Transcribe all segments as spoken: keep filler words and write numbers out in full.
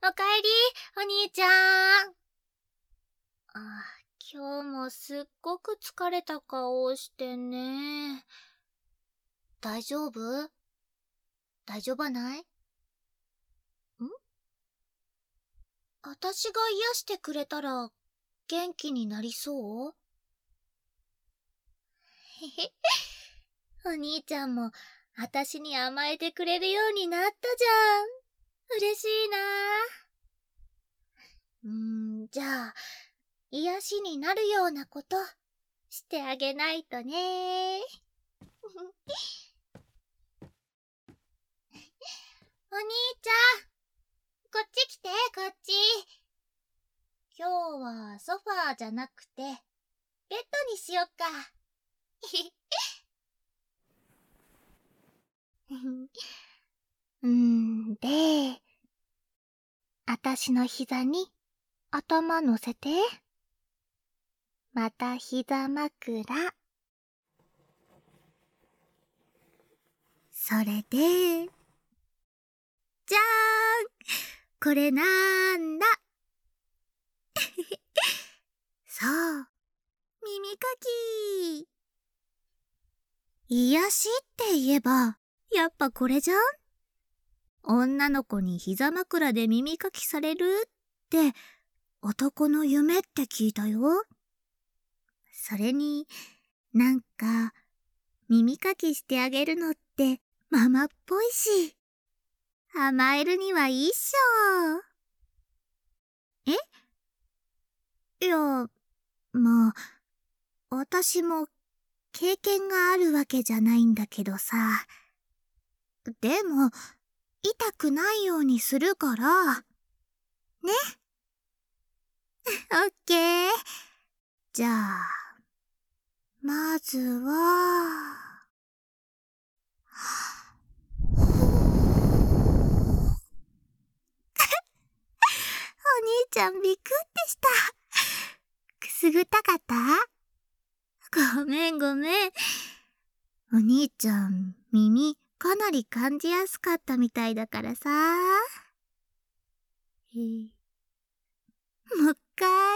おかえり、お兄ちゃん。あ、今日もすっごく疲れた顔をしてね。大丈夫？大丈夫ない？ん？私が癒してくれたら元気になりそう？へへ。お兄ちゃんも私に甘えてくれるようになったじゃん。嬉しいな。うーん、じゃあ、癒しになるようなことしてあげないとね。お兄ちゃん、こっち来て、こっち。今日はソファーじゃなくて、ベッドにしよっか。んで、あたしの膝に頭乗せて。また膝枕。それで、じゃーん！これなんだ？そう、耳かき。癒しって言えば、やっぱこれじゃん？女の子に膝枕で耳かきされるって男の夢って聞いたよ。それに、なんか耳かきしてあげるのってママっぽいし、甘えるにはいいっしょ。え？いや、まあ、私も経験があるわけじゃないんだけどさ。でも、痛くないようにするから。ね？オッケー。じゃあ、まずは、お兄ちゃんびっくってした。くすぐったかった？ごめんごめん。お兄ちゃん、耳かなり感じやすかったみたいだからさ。えー、もう一回。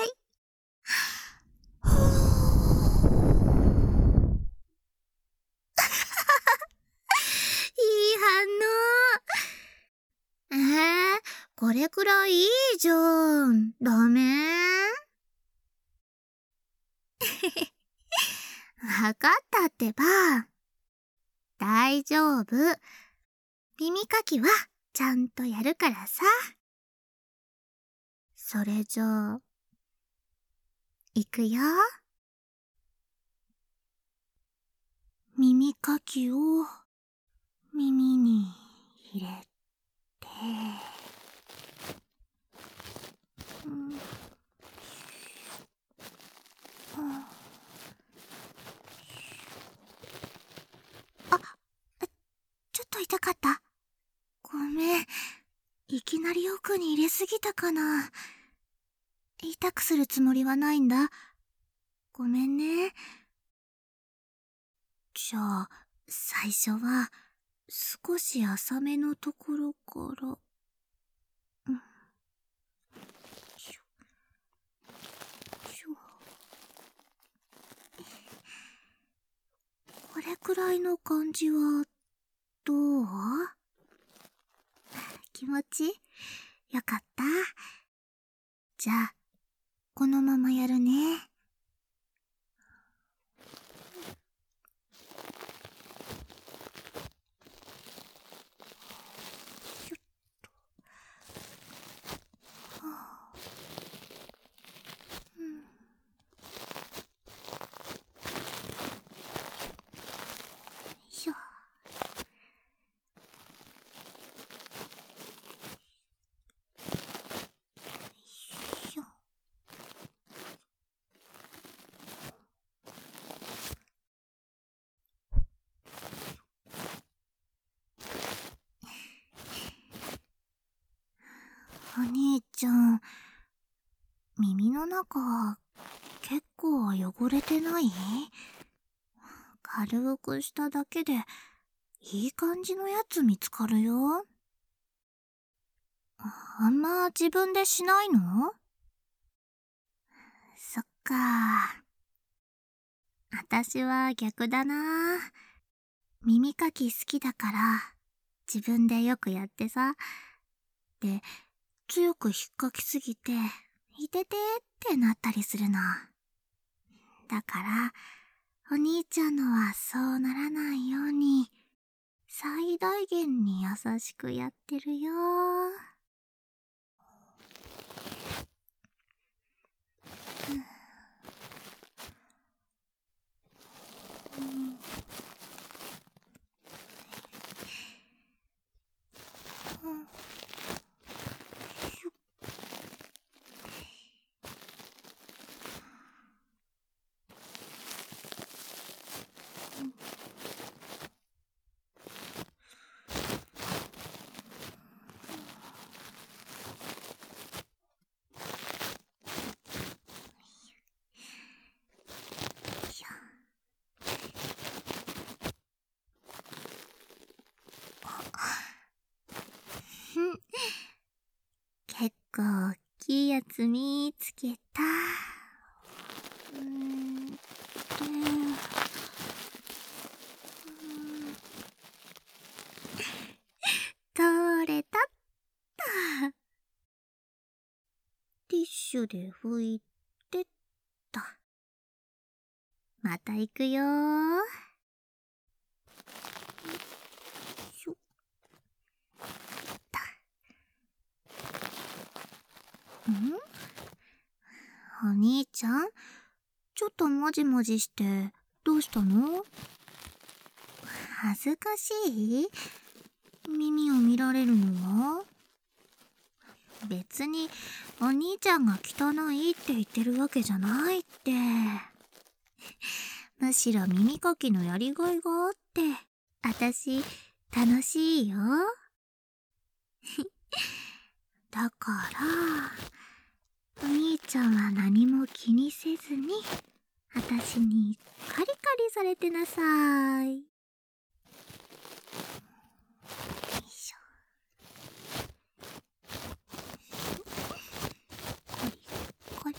いい反応。えー、これくらいいいじゃん。ダメ？わかったってば。大丈夫。耳かきはちゃんとやるからさ。それじゃあ、いくよ。耳かきを耳に入れて、うん、あ、ちょっと痛かった。ごめん。いきなり奥に入れすぎたかな。痛くするつもりはないんだ。ごめんね。じゃあ、最初は少し浅めのところから。うん。しょしょ。これくらいの感じはどう？気持ちよかった。じゃあ、このままやるね。ひょっと。はあ、うん。よいしょ。よいしょ。お兄ちゃん、耳の中、結構汚れてない？軽くしただけで、いい感じのやつ見つかるよ。 あんま自分でしないの？そっか。あたしは逆だな。耳かき好きだから、自分でよくやってさ。で、強く引っかきすぎて、いててってなったりするの。だから、お兄ちゃんのはそうならないように、最大限に優しくやってるよ。結構大きいやつ見つけた。うーんと、取れたった。ティッシュで拭いてった。また行くよー。しょん？お兄ちゃん、ちょっともじもじしてどうしたの？恥ずかしい？耳を見られるのは？別にお兄ちゃんが汚いって言ってるわけじゃないって。むしろ耳かきのやりがいがあって、あたし楽しいよ。だから、お兄ちゃんは何も気にせずに、あたしにカリカリされてなさい。よいしょ。コリコリ。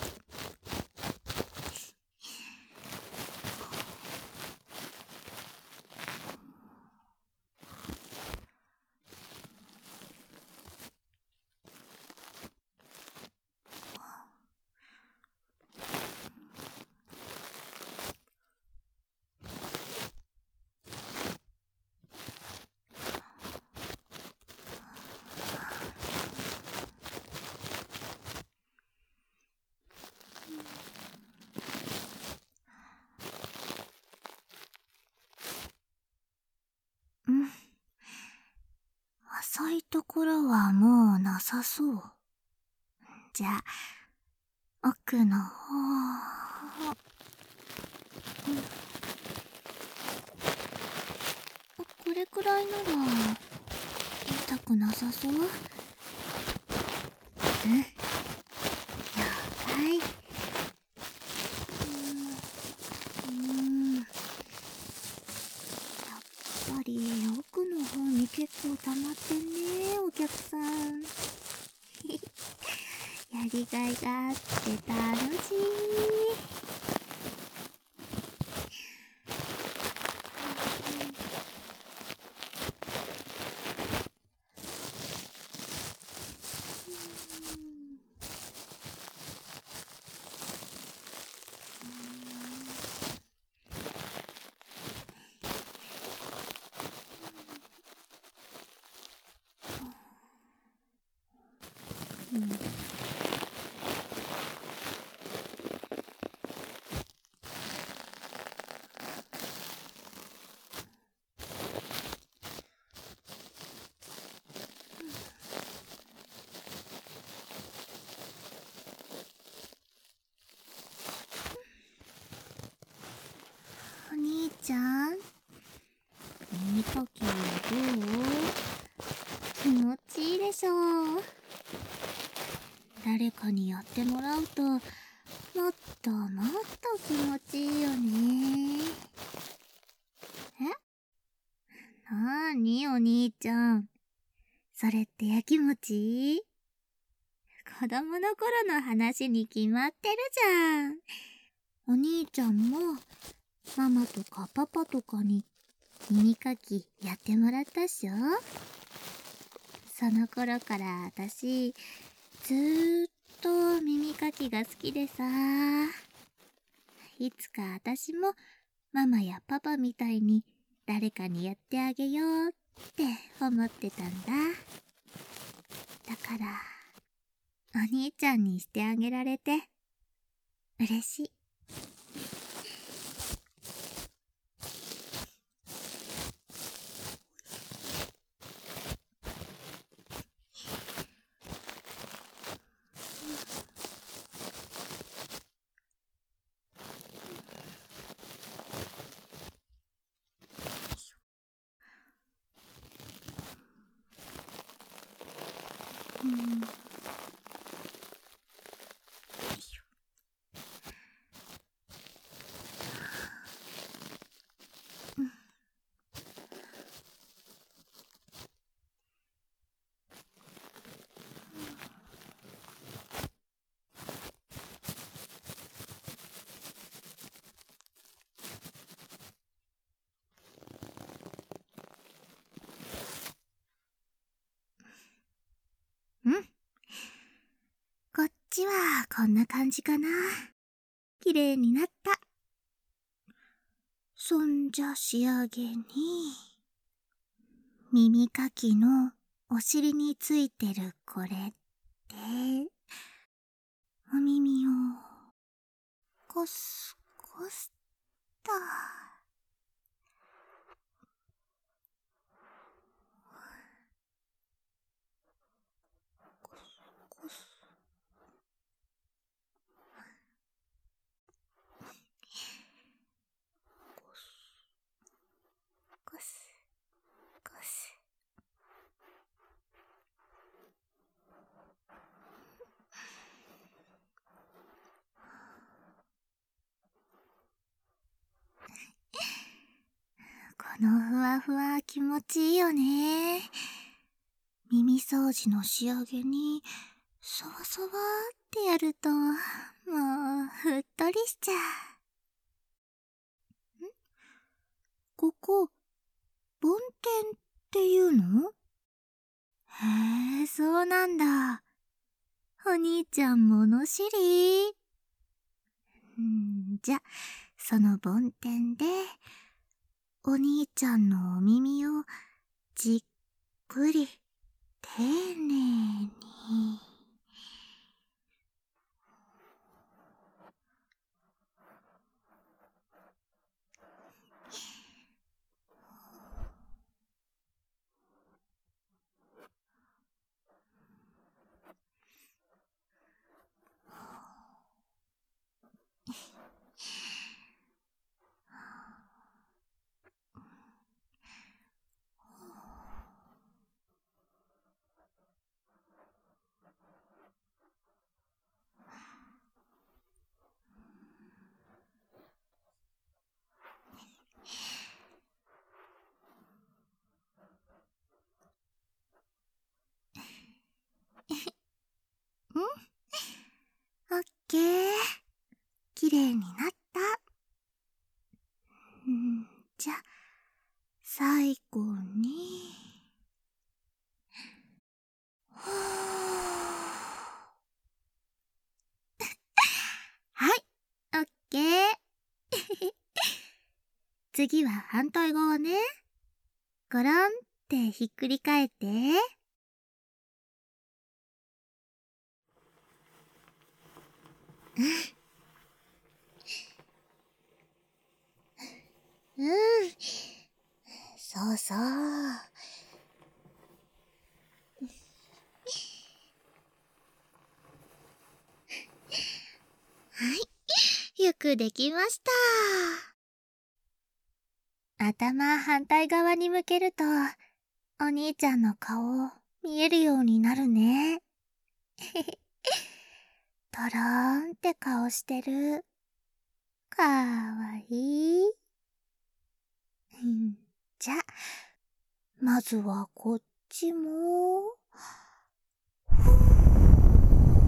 うん。浅いところはもうなさそう。じゃあ、奥の方。うん、これくらいなら痛くなさそう。うん、了解。うん、やっぱり奥の方に結構溜まってんね、お客さん。やりがいがあって楽しい。うん、お兄ちゃん、耳かきどう？気持ちいいでしょう。誰かにやってもらうと、もっともっと気持ちいいよね。え？なーにお兄ちゃん。それってやきもち？ 子供の頃の話に決まってるじゃん。お兄ちゃんもママとかパパとかに耳かきやってもらったっしょ。その頃から私ずーっと耳かきが好きでさ、いつか私もママやパパみたいに誰かにやってあげようって思ってたんだ。だからお兄ちゃんにしてあげられて嬉しい。うん。うん。こっちはこんな感じかな。綺麗になった。そんじゃ仕上げに、耳かきのお尻についてるこれって、お耳をコスコスと。コスコス。コスコス。このふわふわ気持ちいいよね。耳掃除の仕上げにそわそわってやると、もうふっとりしちゃう。ん？ここ梵天っていうの？へえ、そうなんだ。お兄ちゃん物知り。んじゃ、その梵天でお兄ちゃんのお耳をじっくり丁寧に。ん？オッケー。綺麗になった。んじゃ、最後に。ははい、オッケー。次は反対側ね。ゴロンってひっくり返って。うん、そうそう。はい、よくできました。頭反対側に向けると、お兄ちゃんの顔見えるようになるね。とろーんって顔してる。かわいい。んじゃ、まずはこっちも。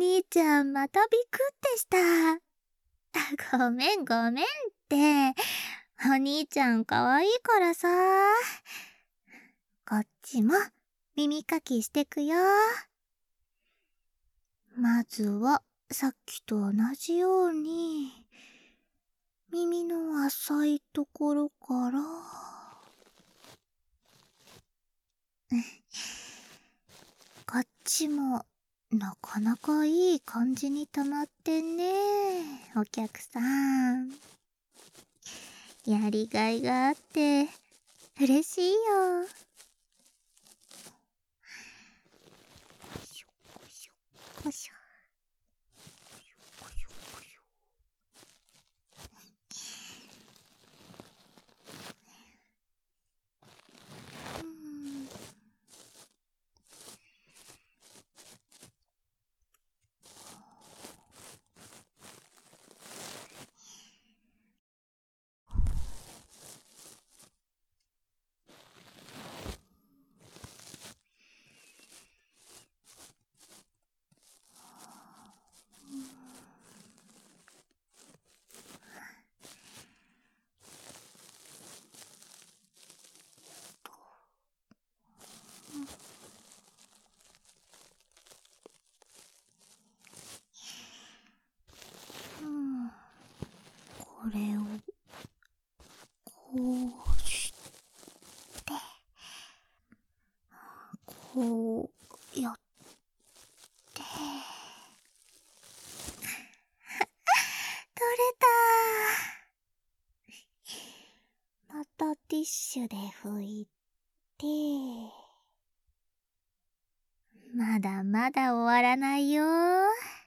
兄ちゃんまたびくってした。ごめんごめんって。お兄ちゃんかわいいからさ。こっちも耳かきしてくよ。まずはさっきと同じように耳の浅いところからこっちもなかなかいい感じに溜まってんね、お客さん。やりがいがあって嬉しいよ。こしょこしょこしょ。これをこうしてこうやって取れた。またティッシュで拭いて、まだまだ終わらないよ。あ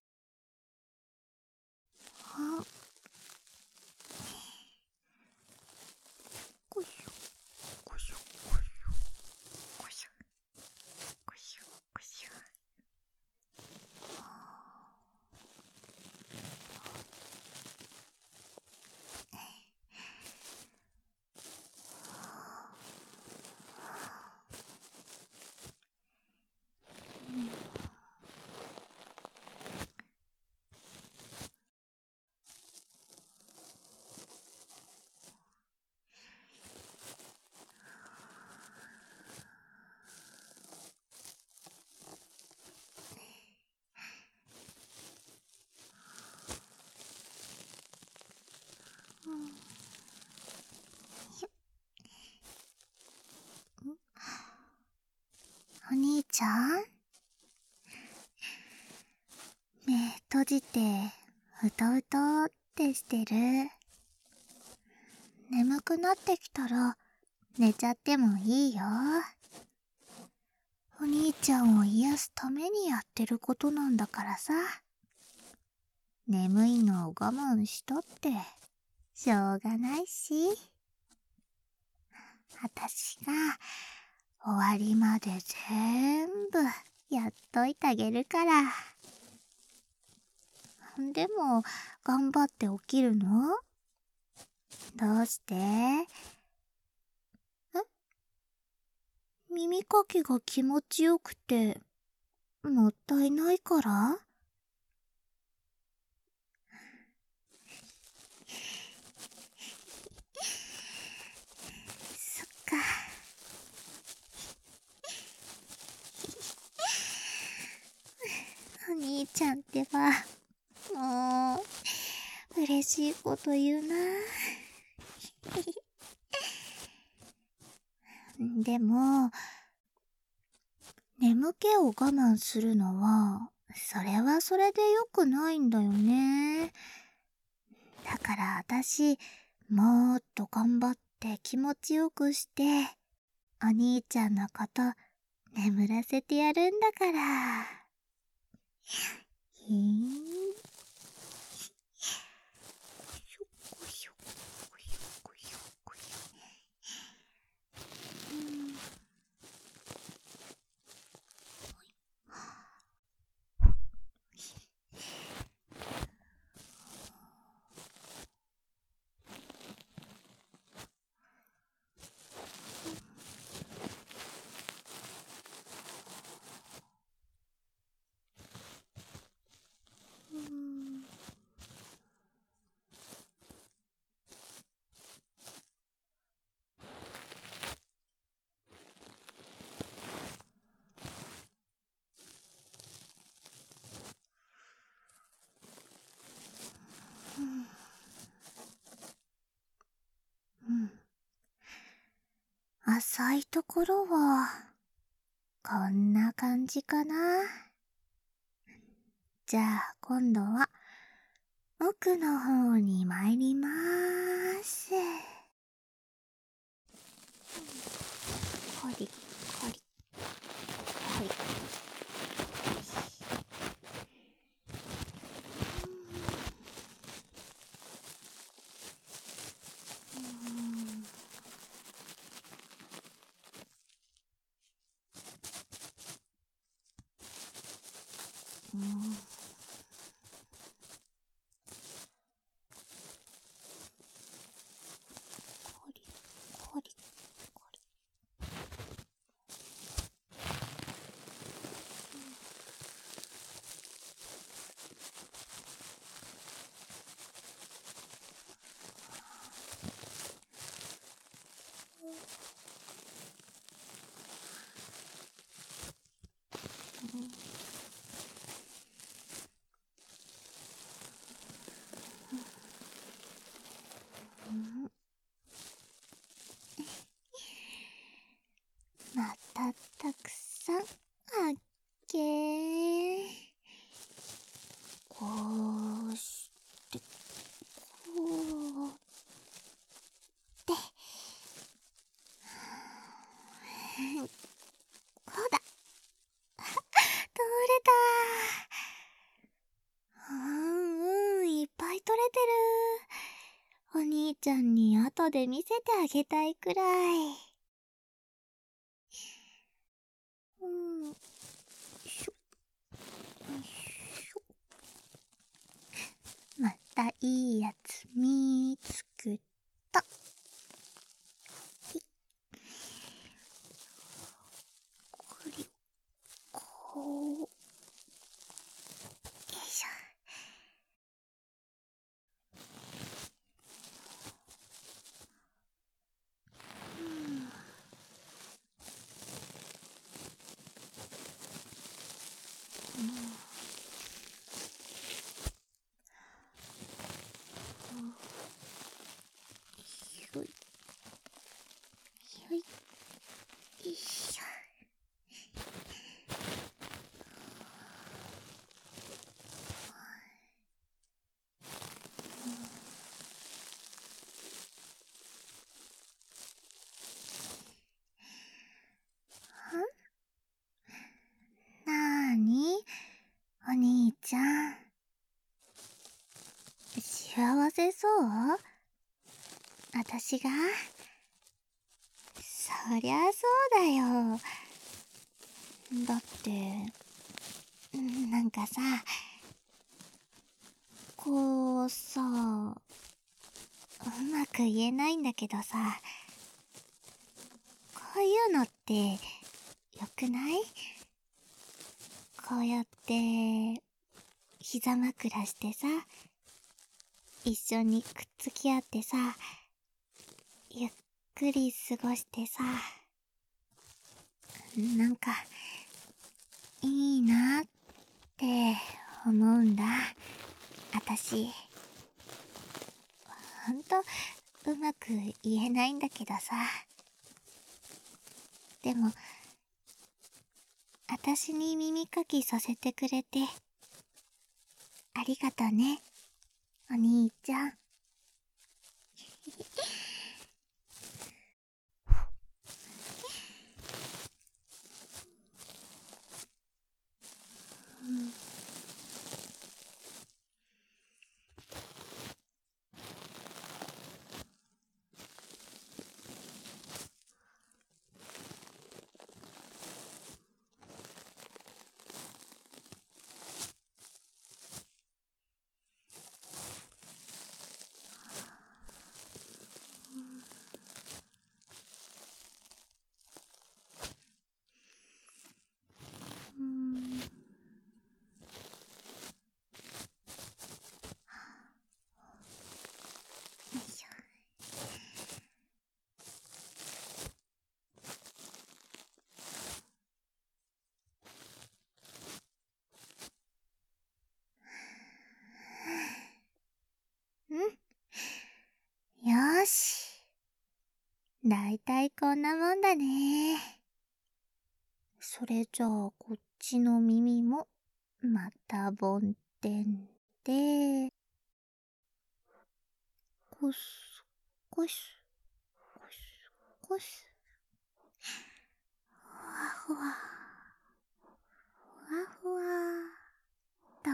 こしょこしょこしょこしょこしょこしょ。お兄ちゃん、目閉じてうとうとってしてる。眠くなってきたら寝ちゃってもいいよ。お兄ちゃんを癒すためにやってることなんだからさ。眠いのを我慢したってしょうがないし、あたしが終わりまで全部やっといてあげるから。でも頑張って起きるの？どうして？え？耳かきが気持ちよくてもったいないから？そっか。お兄ちゃんってばもう嬉しいこと言うな。でも眠気を我慢するのはそれはそれで良くないんだよね。だからあたしもっと頑張って気持ちよくしてお兄ちゃんのこと眠らせてやるんだから。ひーん。 浅いところは、こんな感じかな。じゃあ今度は、奥の方に参りまーす。こり、こり、こり。うん。こり、こり、こり。またたくさん発見。こうしてこうってこうだ。取れた。うんうん、いっぱい取れてる。お兄ちゃんに後で見せてあげたいくらい。うん、よいしょ、よいしょ。またいいやつ見つけた。これ、こう。よいしょ。よい、よい、よいしょ。なーに、お兄ちゃん。幸せそう？あたしが？そりゃそうだよ。だって、なんかさ、こうさ、うまく言えないんだけどさ、こういうのってよくない？こうやって膝枕してさ、一緒にくっつき合ってさ、ゆっくり過ごしてさ、なんかいいなって思うんだ。あたしほんとうまく言えないんだけどさ、でもあたしに耳かきさせてくれてありがとね、お兄ちゃん。 たいこんなもんだね。それじゃあこっちの耳もまた梵天で、こすこすこすこす、ふわふわふわふわと、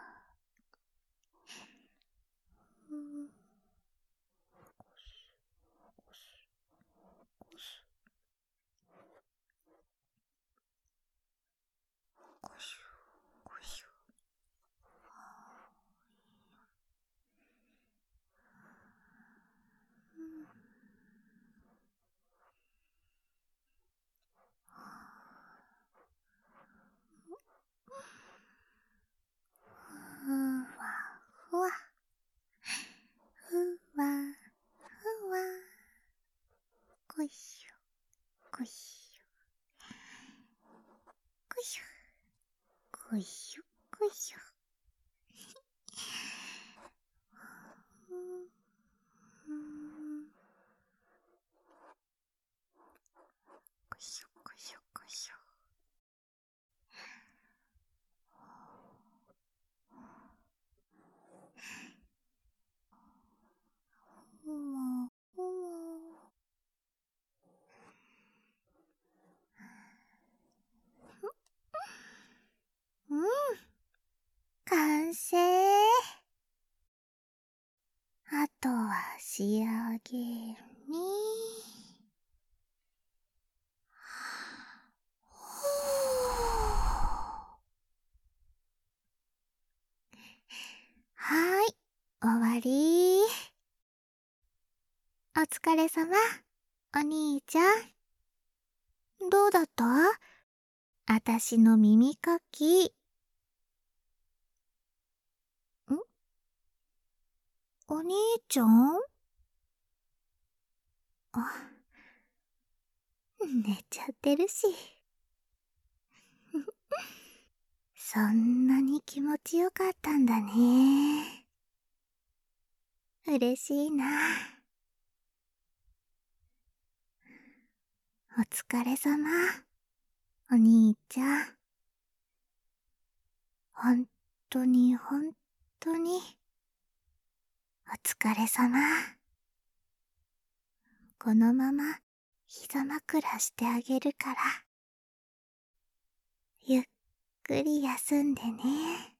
うん、こすこすこすこしゅこしゅ、ふわふわふわふわ、こいしょこいしょこいしょこいしょこいしょ、うん、こいしょこいしょこいしょ、ふわふわ、うん、完成。あとは仕上げに。はーい、終わり。お疲れさま、お兄ちゃん。どうだった？あたしの耳かき。ん？お兄ちゃん？あ、寝ちゃってるし。そんなに気持ちよかったんだね。嬉しいな。お疲れさま、お兄ちゃん。ほんとにほんとに、お疲れさま。このまま膝枕してあげるから、ゆっくり休んでね。